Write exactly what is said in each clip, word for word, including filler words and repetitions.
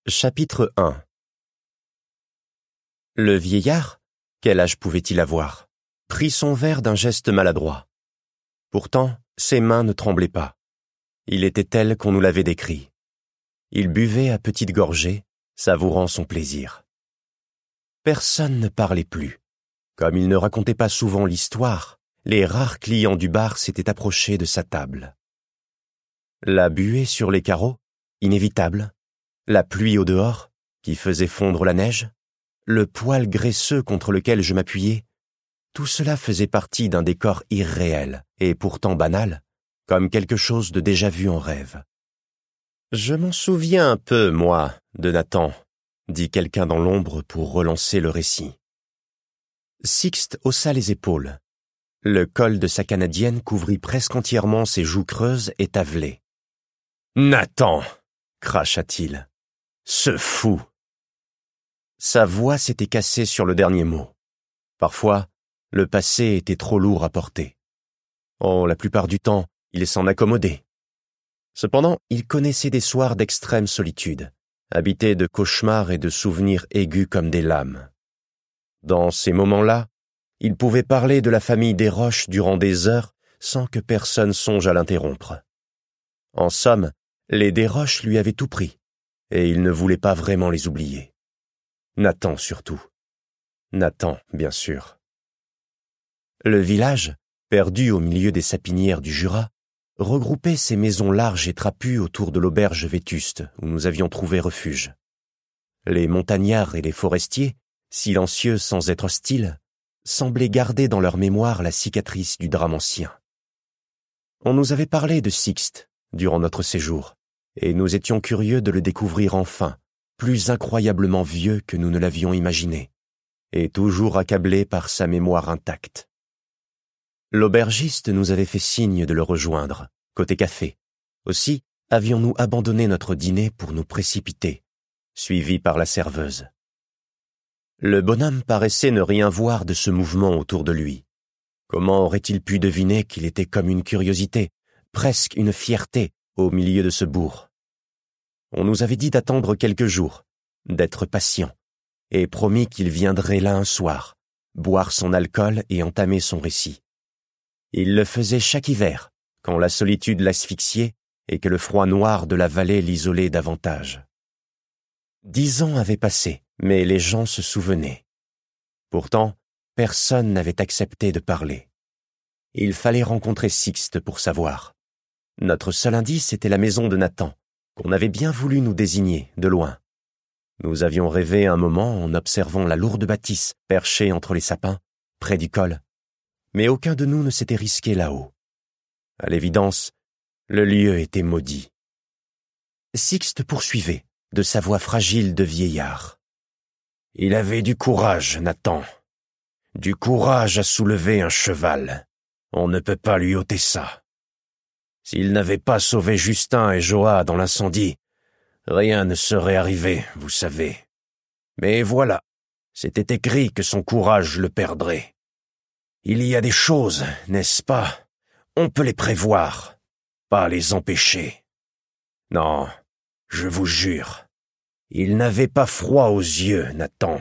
Chapitre un. Le vieillard, quel âge pouvait-il avoir, prit son verre d'un geste maladroit. Pourtant, ses mains ne tremblaient pas. Il était tel qu'on nous l'avait décrit. Il buvait à petites gorgées, savourant son plaisir. Personne ne parlait plus. Comme il ne racontait pas souvent l'histoire, les rares clients du bar s'étaient approchés de sa table. La buée sur les carreaux, inévitable. La pluie au dehors, qui faisait fondre la neige, le poil graisseux contre lequel je m'appuyais, tout cela faisait partie d'un décor irréel et pourtant banal, comme quelque chose de déjà vu en rêve. « Je m'en souviens un peu, moi, de Nathan », dit quelqu'un dans l'ombre pour relancer le récit. Sixte haussa les épaules. Le col de sa canadienne couvrit presque entièrement ses joues creuses et tavelées. « Nathan !» cracha-t-il. Ce fou !» Sa voix s'était cassée sur le dernier mot. Parfois, le passé était trop lourd à porter. Oh, la plupart du temps, il s'en accommodait. Cependant, il connaissait des soirs d'extrême solitude, habités de cauchemars et de souvenirs aigus comme des lames. Dans ces moments-là, il pouvait parler de la famille Desroches durant des heures sans que personne songe à l'interrompre. En somme, les Desroches lui avaient tout pris, et il ne voulait pas vraiment les oublier. Nathan surtout. Nathan, bien sûr. Le village, perdu au milieu des sapinières du Jura, regroupait ses maisons larges et trapues autour de l'auberge vétuste où nous avions trouvé refuge. Les montagnards et les forestiers, silencieux sans être hostiles, semblaient garder dans leur mémoire la cicatrice du drame ancien. On nous avait parlé de Sixte durant notre séjour, et nous étions curieux de le découvrir enfin, plus incroyablement vieux que nous ne l'avions imaginé, et toujours accablé par sa mémoire intacte. L'aubergiste nous avait fait signe de le rejoindre, côté café. Aussi avions-nous abandonné notre dîner pour nous précipiter, suivis par la serveuse. Le bonhomme paraissait ne rien voir de ce mouvement autour de lui. Comment aurait-il pu deviner qu'il était comme une curiosité, presque une fierté, au milieu de ce bourg? On nous avait dit d'attendre quelques jours, d'être patient, et promis qu'il viendrait là un soir, boire son alcool et entamer son récit. Il le faisait chaque hiver, quand la solitude l'asphyxiait et que le froid noir de la vallée l'isolait davantage. Dix ans avaient passé, mais les gens se souvenaient. Pourtant, personne n'avait accepté de parler. Il fallait rencontrer Sixte pour savoir. Notre seul indice était la maison de Nathan, qu'on avait bien voulu nous désigner, de loin. Nous avions rêvé un moment en observant la lourde bâtisse perchée entre les sapins, près du col, mais aucun de nous ne s'était risqué là-haut. À l'évidence, le lieu était maudit. Sixte poursuivait, de sa voix fragile de vieillard. Il avait du courage, Nathan. Du courage à soulever un cheval. On ne peut pas lui ôter ça. S'il n'avait pas sauvé Justin et Joa dans l'incendie, rien ne serait arrivé, vous savez. Mais voilà, c'était écrit que son courage le perdrait. Il y a des choses, n'est-ce pas? On peut les prévoir, pas les empêcher. Non, je vous jure, il n'avait pas froid aux yeux, Nathan.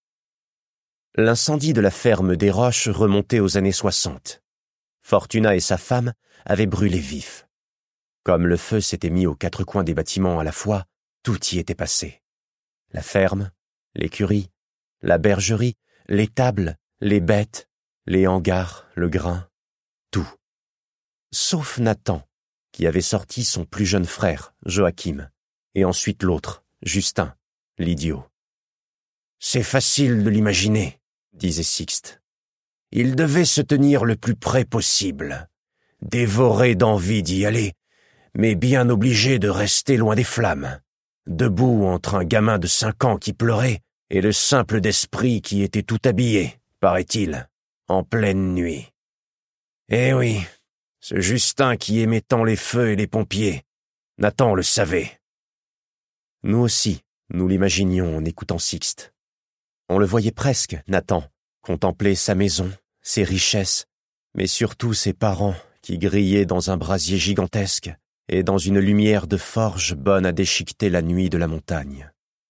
L'incendie de la ferme Desroches remontait aux années soixante. Fortuna et sa femme avaient brûlé vif. Comme le feu s'était mis aux quatre coins des bâtiments à la fois, tout y était passé. La ferme, l'écurie, la bergerie, les tables, les bêtes, les hangars, le grain, tout. Sauf Nathan, qui avait sorti son plus jeune frère, Joachim, et ensuite l'autre, Justin, l'idiot. « C'est facile de l'imaginer », disait Sixte. « Il devait se tenir le plus près possible, dévoré d'envie d'y aller, mais bien obligé de rester loin des flammes, debout entre un gamin de cinq ans qui pleurait et le simple d'esprit qui était tout habillé, paraît-il, en pleine nuit. Eh oui, ce Justin qui aimait tant les feux et les pompiers, Nathan le savait. » Nous aussi, nous l'imaginions en écoutant Sixte. On le voyait presque, Nathan, contempler sa maison, ses richesses, mais surtout ses parents qui grillaient dans un brasier gigantesque et dans une lumière de forge bonne à déchiqueter la nuit de la montagne.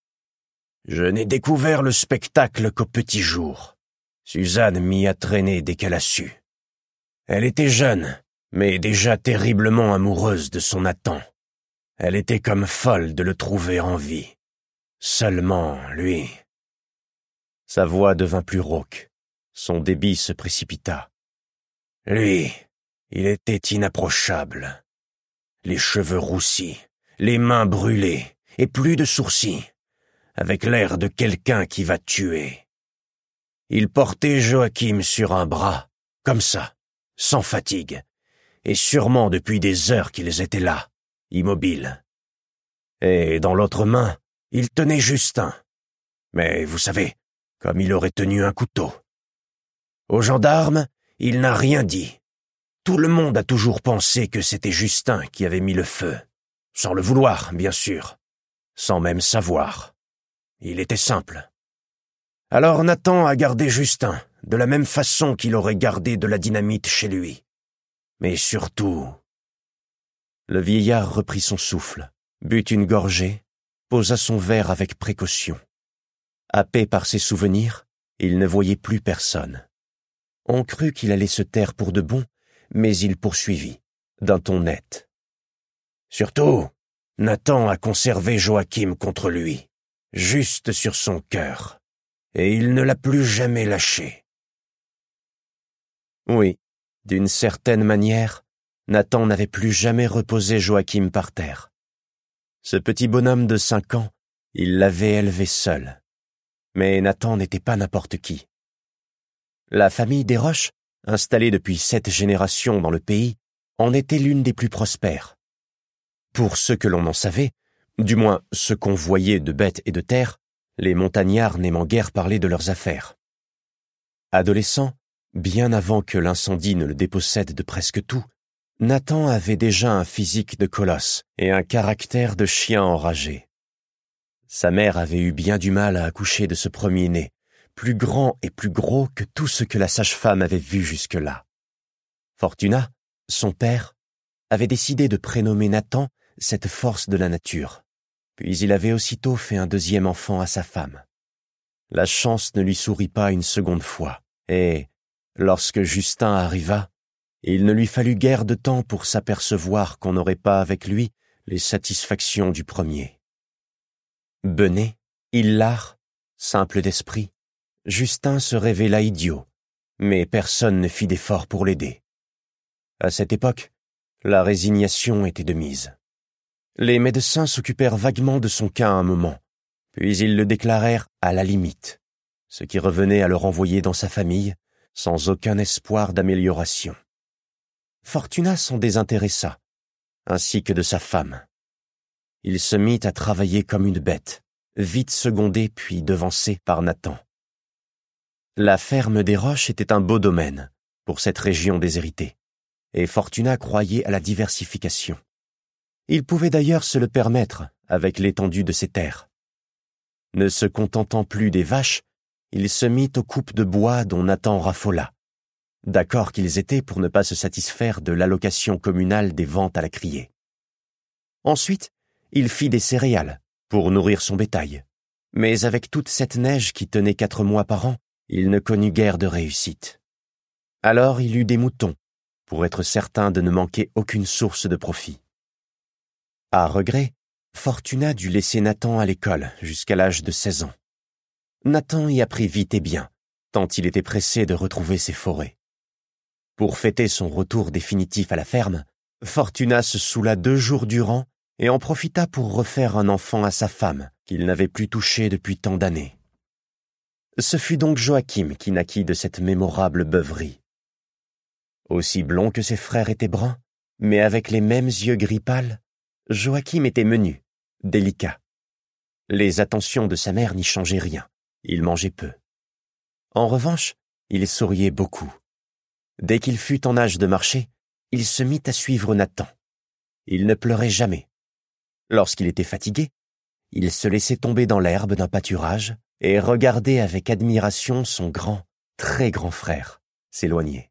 Je n'ai découvert le spectacle qu'au petit jour. Suzanne m'y a traîné dès qu'elle a su. Elle était jeune, mais déjà terriblement amoureuse de son Nathan. Elle était comme folle de le trouver en vie. Seulement, lui... » Sa voix devint plus rauque. Son débit se précipita. Lui, il était inapprochable. Les cheveux roussis, les mains brûlées, et plus de sourcils, avec l'air de quelqu'un qui va tuer. Il portait Joachim sur un bras, comme ça, sans fatigue, et sûrement depuis des heures qu'ils étaient là, immobiles. Et dans l'autre main, il tenait Justin. Mais vous savez, comme il aurait tenu un couteau. Aux gendarmes, il n'a rien dit. Tout le monde a toujours pensé que c'était Justin qui avait mis le feu. Sans le vouloir, bien sûr. Sans même savoir. Il était simple. Alors Nathan a gardé Justin, de la même façon qu'il aurait gardé de la dynamite chez lui. Mais surtout... Le vieillard reprit son souffle, but une gorgée, posa son verre avec précaution. Happé par ses souvenirs, il ne voyait plus personne. On crut qu'il allait se taire pour de bon, mais il poursuivit, d'un ton net. Surtout, Nathan a conservé Joachim contre lui, juste sur son cœur, et il ne l'a plus jamais lâché. Oui, d'une certaine manière, Nathan n'avait plus jamais reposé Joachim par terre. Ce petit bonhomme de cinq ans, il l'avait élevé seul. Mais Nathan n'était pas n'importe qui. La famille Desroches, installée depuis sept générations dans le pays, en était l'une des plus prospères. Pour ceux que l'on en savait, du moins ceux qu'on voyait de bêtes et de terre, les montagnards n'aimant guère parler de leurs affaires. Adolescent, bien avant que l'incendie ne le dépossède de presque tout, Nathan avait déjà un physique de colosse et un caractère de chien enragé. Sa mère avait eu bien du mal à accoucher de ce premier-né, plus grand et plus gros que tout ce que la sage-femme avait vu jusque-là. Fortuna, son père, avait décidé de prénommer Nathan cette force de la nature, puis il avait aussitôt fait un deuxième enfant à sa femme. La chance ne lui sourit pas une seconde fois, et, lorsque Justin arriva, il ne lui fallut guère de temps pour s'apercevoir qu'on n'aurait pas avec lui les satisfactions du premier. Bené, hilar, simple d'esprit, Justin se révéla idiot, mais personne ne fit d'effort pour l'aider. À cette époque, la résignation était de mise. Les médecins s'occupèrent vaguement de son cas un moment, puis ils le déclarèrent à la limite, ce qui revenait à le renvoyer dans sa famille, sans aucun espoir d'amélioration. Fortuna s'en désintéressa, ainsi que de sa femme. Il se mit à travailler comme une bête, vite secondé puis devancé par Nathan. La ferme Desroches était un beau domaine pour cette région déshéritée, et Fortuna croyait à la diversification. Il pouvait d'ailleurs se le permettre avec l'étendue de ses terres. Ne se contentant plus des vaches, il se mit aux coupes de bois dont Nathan raffola, d'accord qu'ils étaient pour ne pas se satisfaire de l'allocation communale des ventes à la criée. Ensuite, il fit des céréales pour nourrir son bétail, mais avec toute cette neige qui tenait quatre mois par an, il ne connut guère de réussite. Alors il eut des moutons, pour être certain de ne manquer aucune source de profit. À regret, Fortuna dut laisser Nathan à l'école jusqu'à l'âge de seize ans. Nathan y apprit vite et bien, tant il était pressé de retrouver ses forêts. Pour fêter son retour définitif à la ferme, Fortuna se saoula deux jours durant et en profita pour refaire un enfant à sa femme, qu'il n'avait plus touché depuis tant d'années. Ce fut donc Joachim qui naquit de cette mémorable beuverie. Aussi blond que ses frères étaient bruns, mais avec les mêmes yeux gris pâles, Joachim était menu, délicat. Les attentions de sa mère n'y changeaient rien, il mangeait peu. En revanche, il souriait beaucoup. Dès qu'il fut en âge de marcher, il se mit à suivre Nathan. Il ne pleurait jamais. Lorsqu'il était fatigué, il se laissait tomber dans l'herbe d'un pâturage et regardait avec admiration son grand, très grand frère s'éloigner.